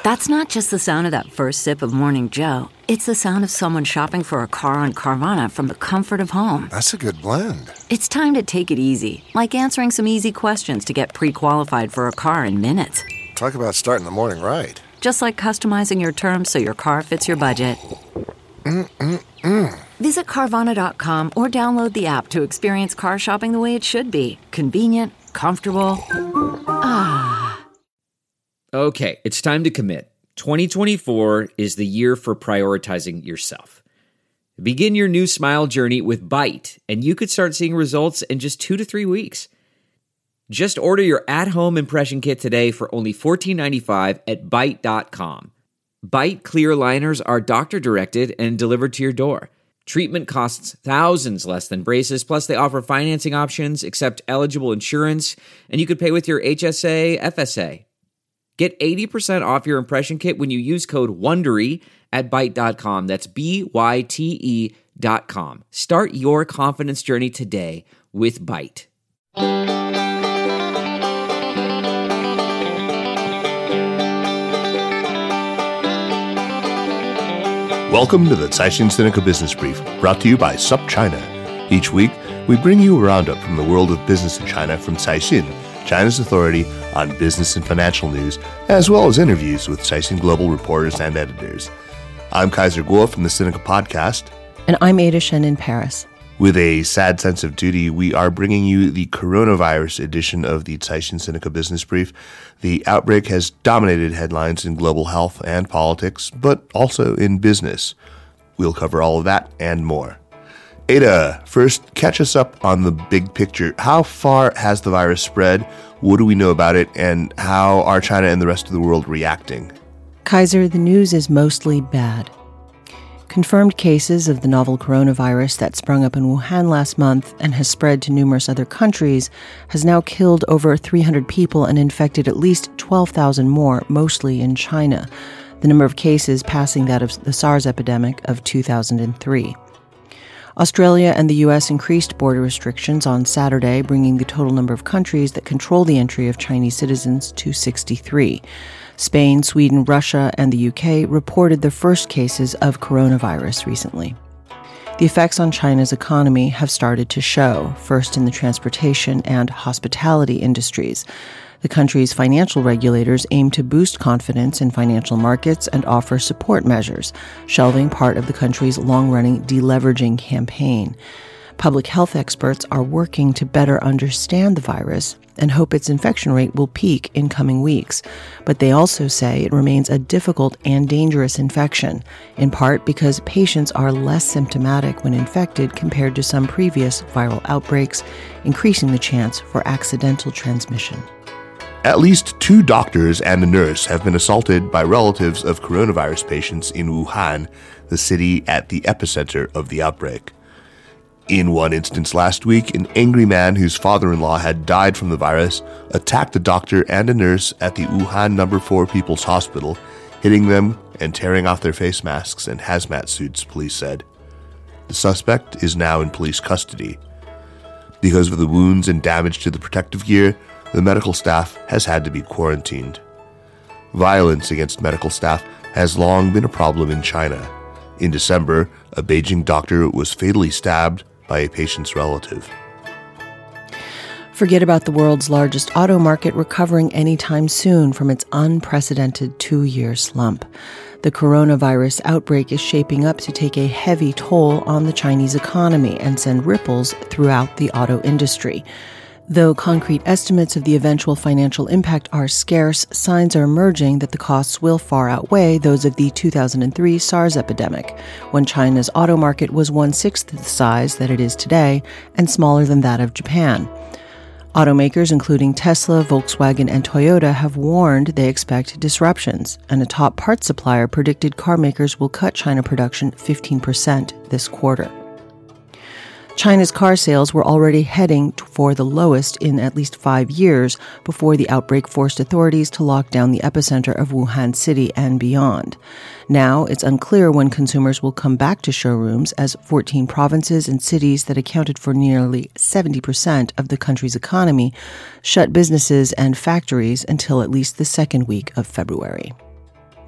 That's not just the sound of that first sip of Morning Joe. It's the sound of someone shopping for a car on Carvana from the comfort of home. That's a good blend. It's time to take it easy, like answering some easy questions to get pre-qualified for a car in minutes. Talk about starting the morning right. Just like customizing your terms so your car fits your budget. Visit Carvana.com or download the app to experience car shopping the way it should be. Convenient, comfortable. Okay, it's time to commit. 2024 is the year for prioritizing yourself. Begin your new smile journey with Byte, and you could start seeing results in just 2 to 3 weeks. Just order your at-home impression kit today for only $14.95 at Byte.com. Byte clear aligners are doctor-directed and delivered to your door. Treatment costs thousands less than braces, plus they offer financing options, accept eligible insurance, and you could pay with your HSA, FSA. Get 80% off your impression kit when you use code WONDERY at Byte.com. That's BYTE.com. Start your confidence journey today with Byte. Welcome to the Caixin Sinica Business Brief, brought to you by SupChina. Each week, we bring you a roundup from the world of business in China from Caixin, China's authority on business and financial news, as well as interviews with Caixin Global reporters and editors. I'm Kaiser Kuo from the Sinica Podcast. And I'm Ada Shen in Paris. With a sad sense of duty, we are bringing you the coronavirus edition of the Caixin Sinica Business Brief. The outbreak has dominated headlines in global health and politics, but also in business. We'll cover all of that and more. Ada, first, catch us up on the big picture. How far has the virus spread? What do we know about it? And how are China and the rest of the world reacting? Kaiser, the news is mostly bad. Confirmed cases of the novel coronavirus that sprung up in Wuhan last month and has spread to numerous other countries has now killed over 300 people and infected at least 12,000 more, mostly in China, the number of cases passing that of the SARS epidemic of 2003. Australia and the U.S. increased border restrictions on Saturday, bringing the total number of countries that control the entry of Chinese citizens to 63. Spain, Sweden, Russia, and the UK reported their first cases of coronavirus recently. The effects on China's economy have started to show, first in the transportation and hospitality industries. The country's financial regulators aim to boost confidence in financial markets and offer support measures, shelving part of the country's long-running deleveraging campaign. Public health experts are working to better understand the virus and hope its infection rate will peak in coming weeks. But they also say it remains a difficult and dangerous infection, in part because patients are less symptomatic when infected compared to some previous viral outbreaks, increasing the chance for accidental transmission. At least 2 doctors and a nurse have been assaulted by relatives of coronavirus patients in Wuhan, the city at the epicenter of the outbreak. In one instance last week, an angry man whose father-in-law had died from the virus attacked a doctor and a nurse at the Wuhan No. 4 People's Hospital, hitting them and tearing off their face masks and hazmat suits, police said. The suspect is now in police custody. Because of the wounds and damage to the protective gear, the medical staff has had to be quarantined. Violence against medical staff has long been a problem in China. In December, a Beijing doctor was fatally stabbed by a patient's relative. Forget about the world's largest auto market recovering anytime soon from its unprecedented 2-year slump. The coronavirus outbreak is shaping up to take a heavy toll on the Chinese economy and send ripples throughout the auto industry. Though concrete estimates of the eventual financial impact are scarce, signs are emerging that the costs will far outweigh those of the 2003 SARS epidemic, when China's auto market was 1/6 the size that it is today and smaller than that of Japan. Automakers including Tesla, Volkswagen, and Toyota have warned they expect disruptions, and a top parts supplier predicted car makers will cut China production 15% this quarter. China's car sales were already heading for the lowest in at least 5 years before the outbreak forced authorities to lock down the epicenter of Wuhan City and beyond. Now, it's unclear when consumers will come back to showrooms, as 14 provinces and cities that accounted for nearly 70% of the country's economy shut businesses and factories until at least the second week of February.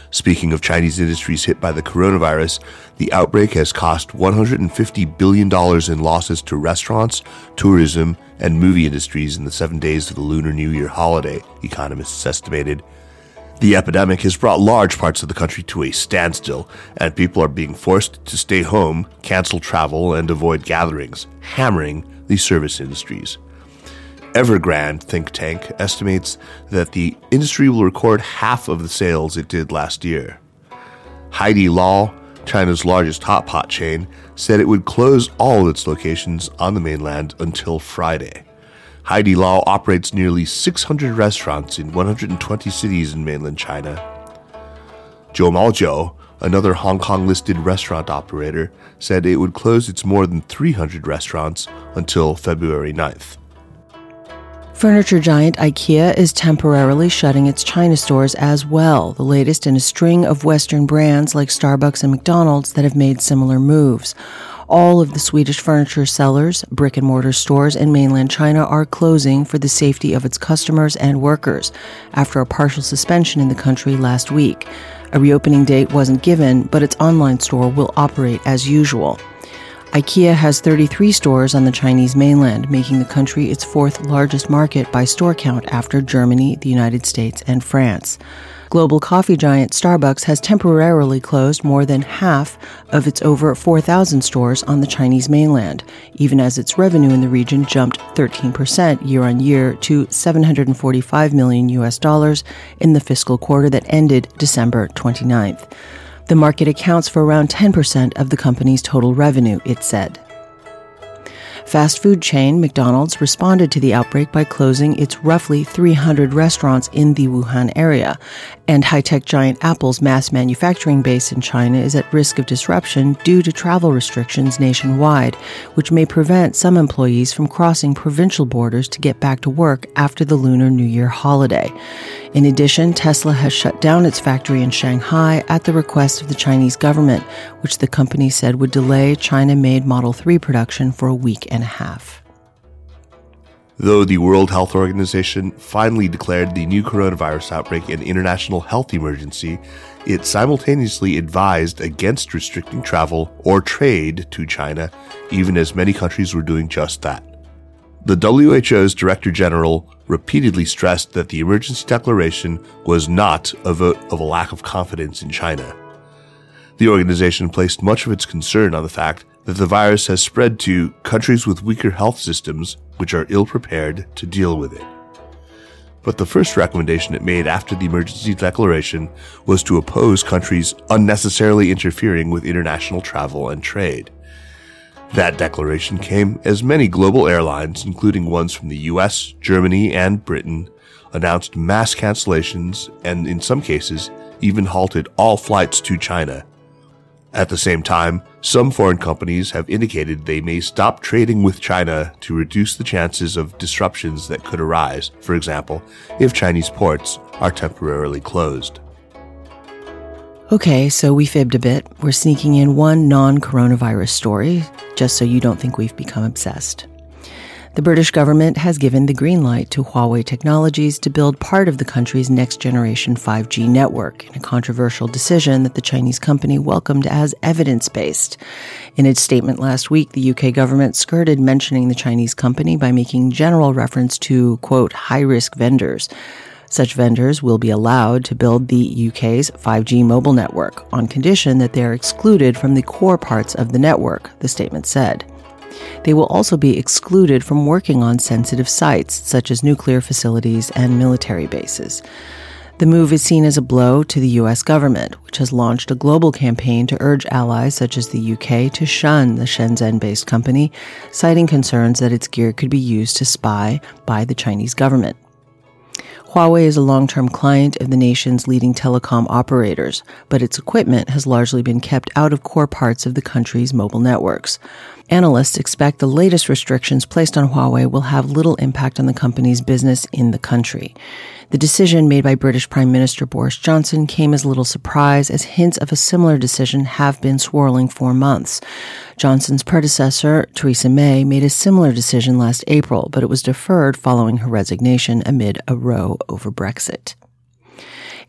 Speaking of Chinese industries hit by the coronavirus, the outbreak has cost $150 billion in losses to restaurants, tourism, and movie industries in the 7 days of the Lunar New Year holiday, economists estimated. The epidemic has brought large parts of the country to a standstill, and people are being forced to stay home, cancel travel, and avoid gatherings, hammering the service industries. Evergrande think tank estimates that the industry will record half of the sales it did last year. Haidilao, China's largest hot pot chain, said it would close all its locations on the mainland until Friday. Haidilao operates nearly 600 restaurants in 120 cities in mainland China. Zhoumaojiu, another Hong Kong-listed restaurant operator, said it would close its more than 300 restaurants until February 9th. Furniture giant IKEA is temporarily shutting its China stores as well, the latest in a string of Western brands like Starbucks and McDonald's that have made similar moves. All of the Swedish furniture sellers, brick-and-mortar stores in mainland China are closing for the safety of its customers and workers after a partial suspension in the country last week. A reopening date wasn't given, but its online store will operate as usual. IKEA has 33 stores on the Chinese mainland, making the country its fourth largest market by store count after Germany, the United States, and France. Global coffee giant Starbucks has temporarily closed more than half of its over 4,000 stores on the Chinese mainland, even as its revenue in the region jumped 13% year-on-year to $745 million in the fiscal quarter that ended December 29th. The market accounts for around 10% of the company's total revenue, it said. Fast food chain McDonald's responded to the outbreak by closing its roughly 300 restaurants in the Wuhan area, and high-tech giant Apple's mass manufacturing base in China is at risk of disruption due to travel restrictions nationwide, which may prevent some employees from crossing provincial borders to get back to work after the Lunar New Year holiday. In addition, Tesla has shut down its factory in Shanghai at the request of the Chinese government, which the company said would delay China-made Model 3 production for a week and a half. Though the World Health Organization finally declared the new coronavirus outbreak an international health emergency, it simultaneously advised against restricting travel or trade to China, even as many countries were doing just that. The WHO's Director General repeatedly stressed that the emergency declaration was not a vote of a lack of confidence in China. The organization placed much of its concern on the fact that the virus has spread to countries with weaker health systems, which are ill-prepared to deal with it. But the first recommendation it made after the emergency declaration was to oppose countries unnecessarily interfering with international travel and trade. That declaration came as many global airlines, including ones from the US, Germany, and Britain, announced mass cancellations and, in some cases, even halted all flights to China. At the same time, some foreign companies have indicated they may stop trading with China to reduce the chances of disruptions that could arise, for example, if Chinese ports are temporarily closed. Okay, so we fibbed a bit. We're sneaking in one non-coronavirus story, just so you don't think we've become obsessed. The British government has given the green light to Huawei Technologies to build part of the country's next-generation 5G network in a controversial decision that the Chinese company welcomed as evidence-based. In its statement last week, the UK government skirted mentioning the Chinese company by making general reference to, quote, high-risk vendors. Such vendors will be allowed to build the UK's 5G mobile network on condition that they are excluded from the core parts of the network, the statement said. They will also be excluded from working on sensitive sites, such as nuclear facilities and military bases. The move is seen as a blow to the U.S. government, which has launched a global campaign to urge allies such as the UK to shun the Shenzhen-based company, citing concerns that its gear could be used to spy by the Chinese government. Huawei is a long-term client of the nation's leading telecom operators, but its equipment has largely been kept out of core parts of the country's mobile networks. Analysts expect the latest restrictions placed on Huawei will have little impact on the company's business in the country. The decision made by British Prime Minister Boris Johnson came as little surprise, as hints of a similar decision have been swirling for months. Johnson's predecessor, Theresa May, made a similar decision last April, but it was deferred following her resignation amid a row over Brexit.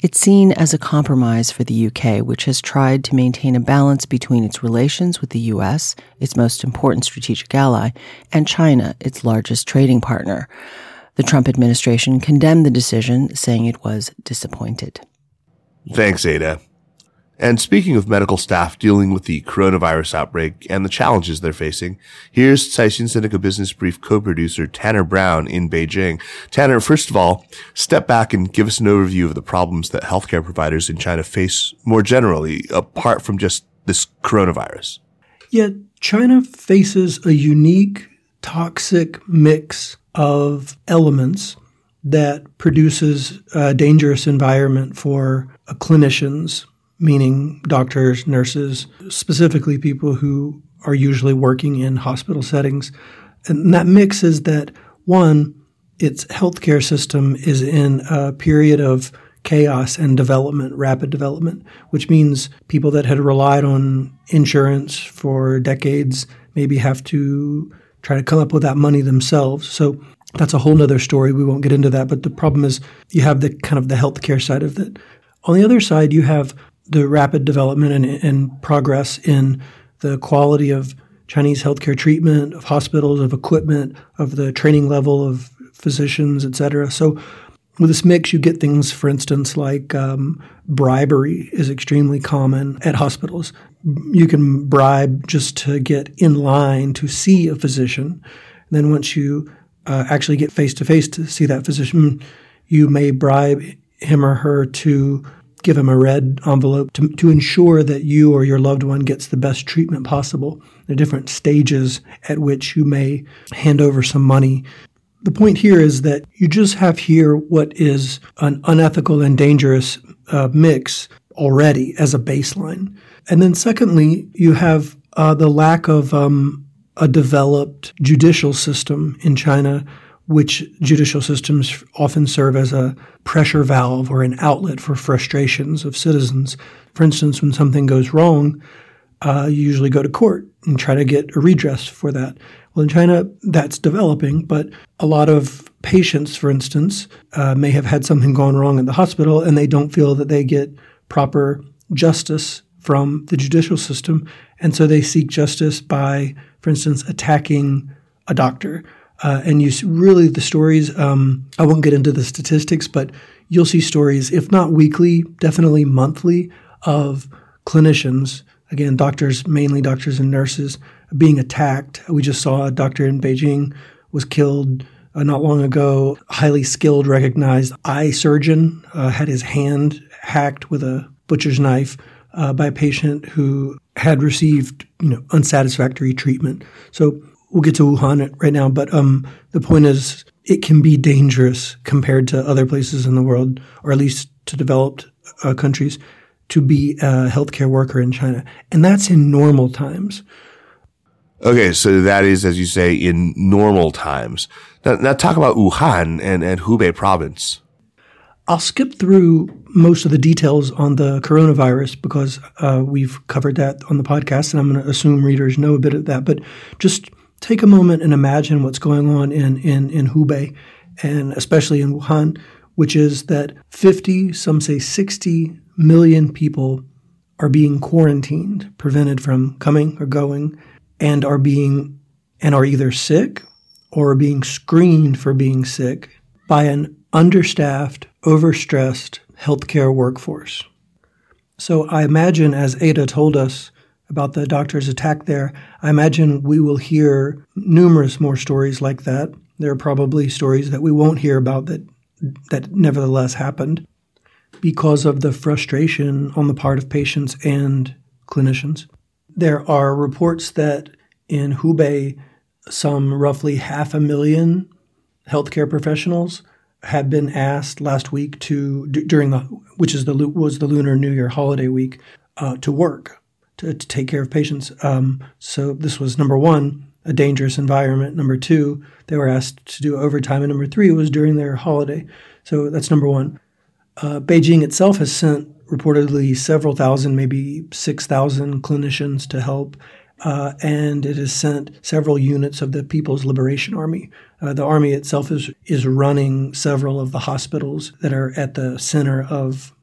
It's seen as a compromise for the UK, which has tried to maintain a balance between its relations with the US, its most important strategic ally, and China, its largest trading partner. The Trump administration condemned the decision, saying it was disappointed. Thanks, Ada. And speaking of medical staff dealing with the coronavirus outbreak and the challenges they're facing, here's Caixin Sinica Business Brief co-producer Tanner Brown in Beijing. Tanner, first of all, step back and give us an overview of the problems that healthcare providers in China face more generally, apart from just this coronavirus. Yeah, China faces a unique, toxic mix of elements that produces a dangerous environment for clinicians, meaning doctors, nurses, specifically people who are usually working in hospital settings. And that mix is that, one, its healthcare system is in a period of chaos and development, rapid development, which means people that had relied on insurance for decades maybe have to try to come up with that money themselves. So that's a whole nother story. We won't get into that. But the problem is you have the kind of the healthcare side of it. On the other side, you have the rapid development and progress in the quality of Chinese healthcare treatment, of hospitals, of equipment, of the training level of physicians, et cetera. So with this mix, you get things, for instance, like bribery is extremely common at hospitals. You can bribe just to get in line to see a physician. And then once you actually get face-to-face to see that physician, you may bribe him or her to give him a red envelope to ensure that you or your loved one gets the best treatment possible. There are different stages at which you may hand over some money. The point here is that you just have here what is an unethical and dangerous mix already as a baseline. And then secondly, you have the lack of a developed judicial system in China, which judicial systems often serve as a pressure valve or an outlet for frustrations of citizens. For instance, when something goes wrong, you usually go to court and try to get a redress for that. Well, in China, that's developing, but a lot of patients, for instance, may have had something gone wrong in the hospital, and they don't feel that they get proper justice from the judicial system, and so they seek justice by, for instance, attacking a doctor. And you see really the stories, I won't get into the statistics, but you'll see stories, if not weekly, definitely monthly, of clinicians, again, doctors, mainly doctors and nurses, being attacked. We just saw a doctor in Beijing was killed not long ago. Highly skilled, recognized eye surgeon had his hand hacked with a butcher's knife by a patient who had received, unsatisfactory treatment. So we'll get to Wuhan right now, but the point is it can be dangerous compared to other places in the world, or at least to developed countries, to be a healthcare worker in China. And that's in normal times. Okay, so that is, as you say, in normal times. Now talk about Wuhan and Hubei province. I'll skip through most of the details on the coronavirus because we've covered that on the podcast, and I'm going to assume readers know a bit of that. But just take a moment and imagine what's going on in Hubei, and especially in Wuhan, which is that 50, some say 60 million people are being quarantined, prevented from coming or going, and are either sick or being screened for being sick by an understaffed, overstressed healthcare workforce. So I imagine, as Ada told us about the doctor's attack there, I imagine we will hear numerous more stories like that. There are probably stories that we won't hear about that nevertheless happened because of the frustration on the part of patients and clinicians. There are reports that in Hubei, some roughly 500,000 healthcare professionals had been asked last week which was the Lunar New Year holiday week, to work, to take care of patients. So this was, number one, a dangerous environment. Number two, they were asked to do overtime. And number three, it was during their holiday. So that's number one. Beijing itself has sent reportedly several thousand, maybe 6,000 clinicians to help. And it has sent several units of the People's Liberation Army. The army itself is running several of the hospitals that are at the center of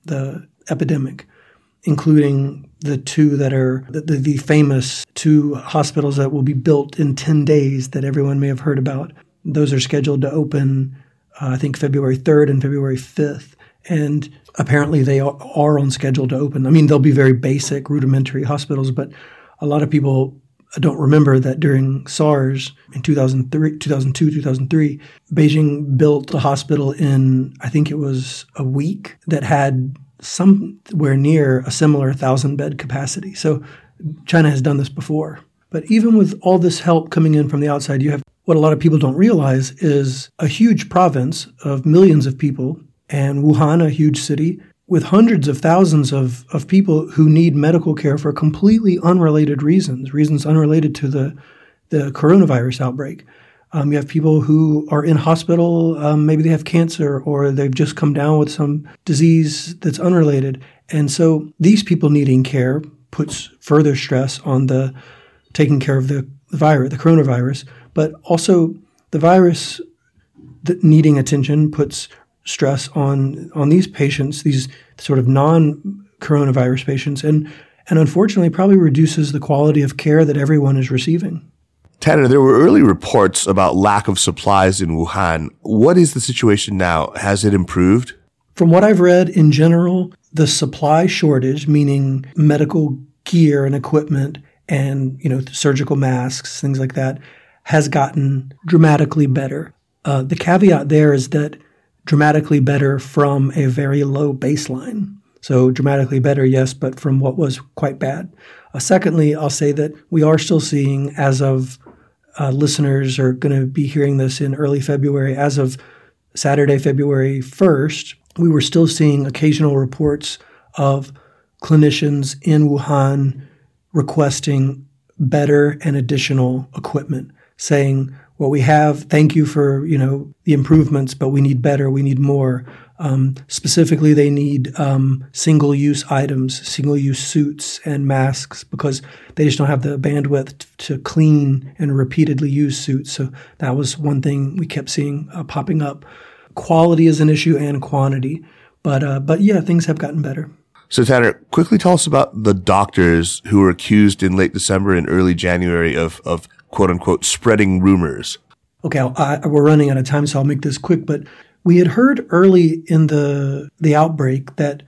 the epidemic, including the two that are the famous two hospitals that will be built in 10 days that everyone may have heard about. Those are scheduled to open, I think, February 3rd and February 5th. And apparently they are on schedule to open. I mean, they'll be very basic, rudimentary hospitals, but a lot of people don't remember that during SARS in 2002, 2003, Beijing built a hospital in, I think it was a week, that had somewhere near a similar 1,000-bed capacity. So China has done this before. But even with all this help coming in from the outside, you have what a lot of people don't realize is a huge province of millions of people, and Wuhan, a huge city, with hundreds of thousands of people who need medical care for completely unrelated reasons unrelated to the coronavirus outbreak. You have people who are in hospital, maybe they have cancer or they've just come down with some disease that's unrelated. And so these people needing care puts further stress on the taking care of the virus, the coronavirus, but also the virus that needing attention puts stress on these patients, these sort of non-coronavirus patients, and unfortunately probably reduces the quality of care that everyone is receiving. Tanner, there were early reports about lack of supplies in Wuhan. What is the situation now? Has it improved? From what I've read, in general, the supply shortage, meaning medical gear and equipment and, surgical masks, things like that, has gotten dramatically better. The caveat there is that dramatically better from a very low baseline. So dramatically better, yes, but from what was quite bad. Secondly, I'll say that we are still seeing, as of listeners are going to be hearing this in early February, as of Saturday, February 1st, we were still seeing occasional reports of clinicians in Wuhan requesting better and additional equipment, saying, well, we have, thank you for, the improvements, but we need better, we need more. Specifically, they need single-use items, single-use suits and masks, because they just don't have the bandwidth to clean and repeatedly use suits. So that was one thing we kept seeing popping up. Quality is an issue and quantity, but yeah, things have gotten better. So Tanner, quickly tell us about the doctors who were accused in late December and early January of quote unquote spreading rumors. Okay, we're running out of time, so I'll make this quick. But we had heard early in the outbreak that,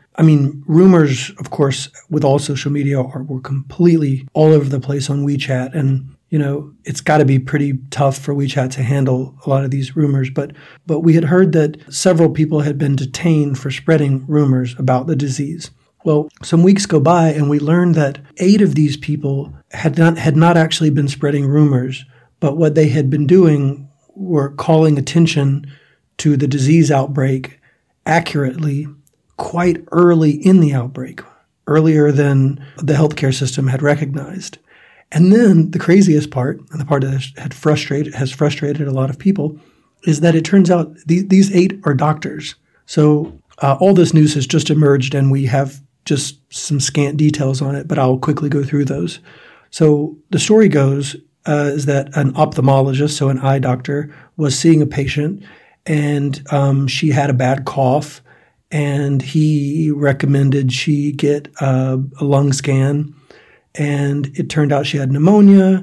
rumors, of course, with all social media were completely all over the place on WeChat. And, it's got to be pretty tough for WeChat to handle a lot of these rumors. But we had heard that several people had been detained for spreading rumors about the disease. Well, some weeks go by and we learned that 8 of these people had not actually been spreading rumors, but what they had been doing were calling attention to the disease outbreak accurately quite early in the outbreak, earlier than the healthcare system had recognized. And then the craziest part, and the part that has frustrated a lot of people, is that it turns out these 8 are doctors. So all this news has just emerged and we have just some scant details on it, but I'll quickly go through those. So the story goes is that an ophthalmologist, so an eye doctor, was seeing a patient and she had a bad cough and he recommended she get a lung scan, and it turned out she had pneumonia.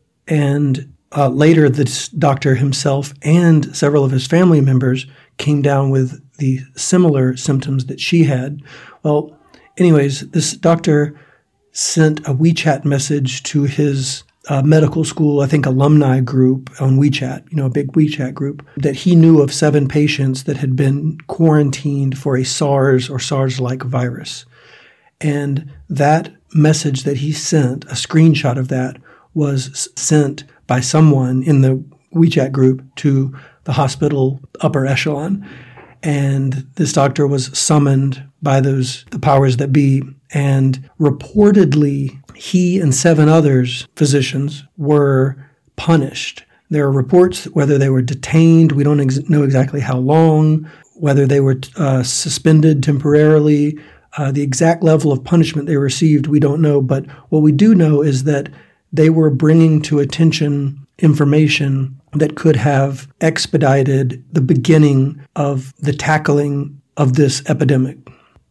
And later this doctor himself and several of his family members came down with the similar symptoms that she had. Well, anyways, this doctor sent a WeChat message to his medical school, I think alumni group on WeChat, a big WeChat group, that he knew of 7 patients that had been quarantined for a SARS or SARS-like virus. And that message that he sent, a screenshot of that, was sent by someone in the WeChat group to the hospital upper echelon. And this doctor was summoned by the powers that be, and reportedly he and 7 others, physicians, were punished. There are reports whether they were detained, we don't know exactly how long, whether they were suspended temporarily. The exact level of punishment they received, we don't know. But what we do know is that they were bringing to attention information that could have expedited the beginning of the tackling of this epidemic.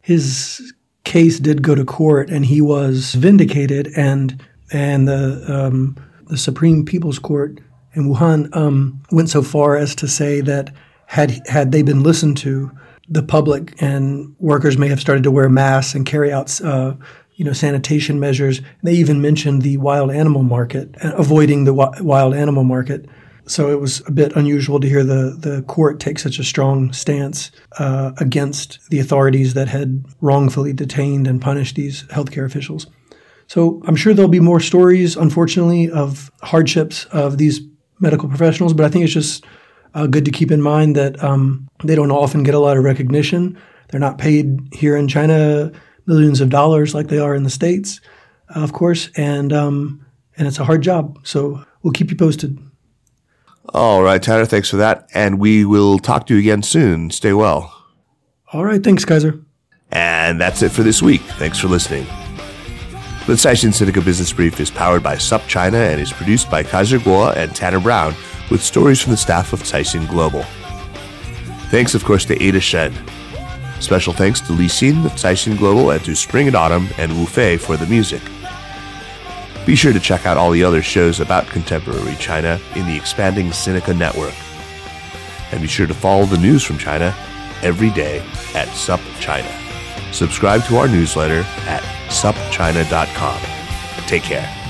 his case did go to court, and he was vindicated, and the Supreme People's Court in Wuhan went so far as to say that had they been listened to, the public and workers may have started to wear masks and carry out sanitation measures. They even mentioned the wild animal market, avoiding the wild animal market. So it was a bit unusual to hear the court take such a strong stance against the authorities that had wrongfully detained and punished these healthcare officials. So I'm sure there'll be more stories, unfortunately, of hardships of these medical professionals, but I think it's just good to keep in mind that they don't often get a lot of recognition. They're not paid here in China millions of dollars like they are in the States, of course, and it's a hard job. So we'll keep you posted. All right, Tanner, thanks for that. And we will talk to you again soon. Stay well. All right, thanks, Kaiser. And that's it for this week. Thanks for listening. The Caixin Sinica Business Brief is powered by SupChina and is produced by Kaiser Kuo and Tanner Brown with stories from the staff of Caixin Global. Thanks, of course, to Ada Shen. Special thanks to Li Xin of Caixin Global and to Spring and Autumn and Wu Fei for the music. Be sure to check out all the other shows about contemporary China in the expanding Sinica network. And be sure to follow the news from China every day at SupChina. Subscribe to our newsletter at supchina.com. Take care.